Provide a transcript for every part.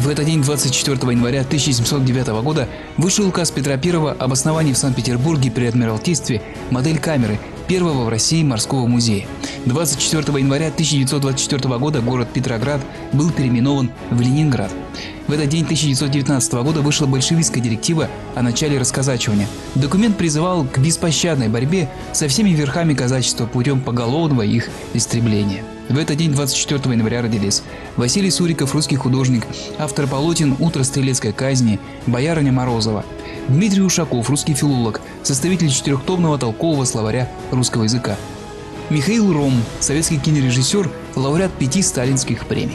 В этот день, 24 января 1709 года, вышел указ Петра I об основании в Санкт-Петербурге при Адмиралтействе модель камеры первого в России морского музея. 24 января 1924 года город Петроград был переименован в Ленинград. В этот день 1919 года вышла большевистская директива о начале расказачивания. Документ призывал к беспощадной борьбе со всеми верхами казачества путем поголовного их истребления. В этот день, 24 января, родились Василий Суриков, русский художник, автор полотен «Утро стрелецкой казни», «Боярыня Морозова», Дмитрий Ушаков, русский филолог, составитель 4-томного толкового словаря русского языка, Михаил Ром, советский кинорежиссер, лауреат 5 сталинских премий.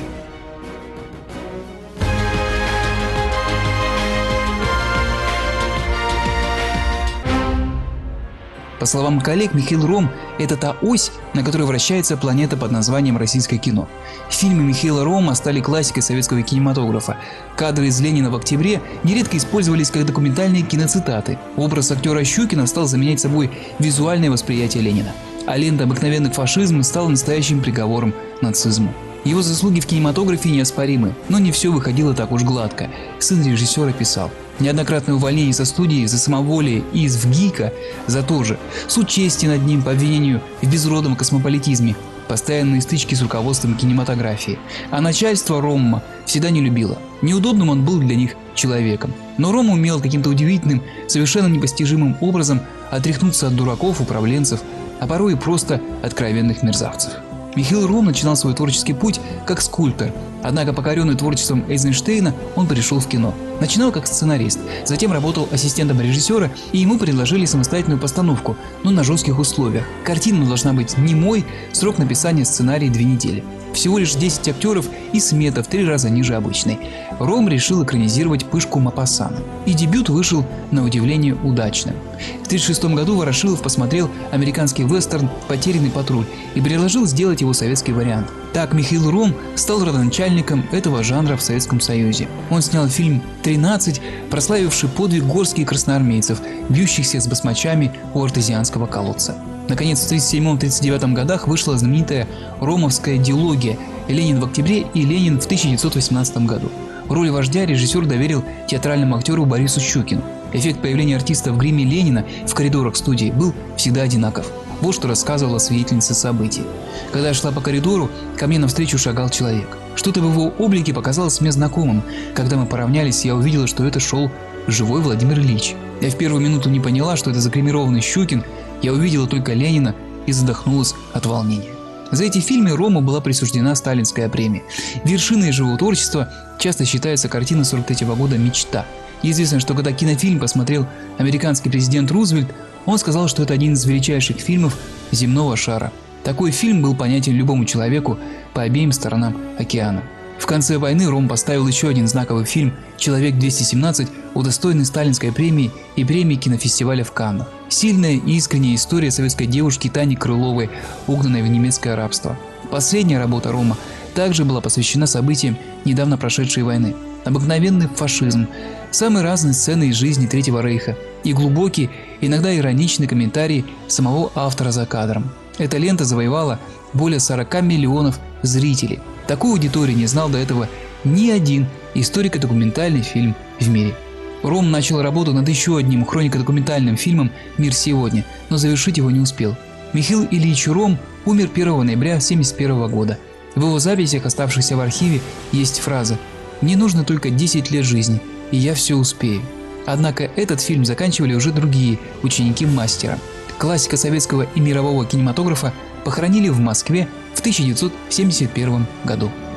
По словам коллег, Михаил Ром – это та ось, на которой вращается планета под названием российское кино. Фильмы Михаила Рома стали классикой советского кинематографа. Кадры из «Ленина в октябре» нередко использовались как документальные киноцитаты. Образ актера Щукина стал заменять собой визуальное восприятие Ленина. А лента «Обыкновенный фашизм» стала настоящим приговором нацизму. Его заслуги в кинематографе неоспоримы, но не все выходило так уж гладко. Сын режиссера писал: неоднократное увольнение со студии за самоволие и из ВГИКа за то же, суд чести над ним по обвинению в безродном космополитизме, постоянные стычки с руководством кинематографии. А начальство Рома всегда не любило. Неудобным он был для них человеком. Но Рома умел каким-то удивительным, совершенно непостижимым образом отряхнуться от дураков, управленцев, а порой и просто откровенных мерзавцев. Михаил Ром начинал свой творческий путь как скульптор, однако, покоренный творчеством Эйзенштейна, он перешел в кино. Начинал как сценарист, затем работал ассистентом режиссера, и ему предложили самостоятельную постановку, но на жестких условиях. Картина должна быть немой, срок написания сценария 2 недели. Всего лишь 10 актеров и смета в 3 раза ниже обычной. Ром решил экранизировать Пышку Мопассана, и дебют вышел на удивление удачным. В 1936 году Ворошилов посмотрел американский вестерн «Потерянный патруль» и предложил сделать его советский вариант. Так Михаил Ром стал родоначальником этого жанра в Советском Союзе. Он снял фильм «13», прославивший подвиг горских красноармейцев, бьющихся с басмачами у артезианского колодца. Наконец, в 1937-1939 годах вышла знаменитая ромовская дилогия «Ленин в октябре» и «Ленин в 1918 году». Роль вождя режиссер доверил театральному актеру Борису Щукину. Эффект появления артиста в гриме Ленина в коридорах студии был всегда одинаков. Вот что рассказывала свидетельница событий. Когда я шла по коридору, ко мне навстречу шагал человек. Что-то в его облике показалось мне знакомым. Когда мы поравнялись, я увидела, что это шел живой Владимир Ильич. Я в первую минуту не поняла, что это загримированный Щукин. Я увидела только Ленина и задохнулась от волнения. За эти фильмы Рому была присуждена сталинская премия. Вершиной же его творчества часто считается картина 1943 года «Мечта». Известно, что когда кинофильм посмотрел американский президент Рузвельт, он сказал, что это один из величайших фильмов земного шара. Такой фильм был понятен любому человеку по обеим сторонам океана. В конце войны Ром поставил еще один знаковый фильм «Человек-217», удостоенный сталинской премии и премии кинофестиваля в Каннах. Сильная и искренняя история советской девушки Тани Крыловой, угнанной в немецкое рабство. Последняя работа Рома также была посвящена событиям недавно прошедшей войны. Обыкновенный фашизм, самые разные сцены из жизни Третьего Рейха и глубокий, иногда ироничный комментарий самого автора за кадром. Эта лента завоевала более 40 миллионов зрителей. Такой аудитории не знал до этого ни один историко-документальный фильм в мире. Ром начал работу над еще одним хронико-документальным фильмом «Мир сегодня», но завершить его не успел. Михаил Ильич Ром умер 1 ноября 1971 года. В его записях, оставшихся в архиве, есть фраза: «Мне нужно только 10 лет жизни, и я все успею». Однако этот фильм заканчивали уже другие ученики мастера. Классика советского и мирового кинематографа похоронили в Москве в 1971 году.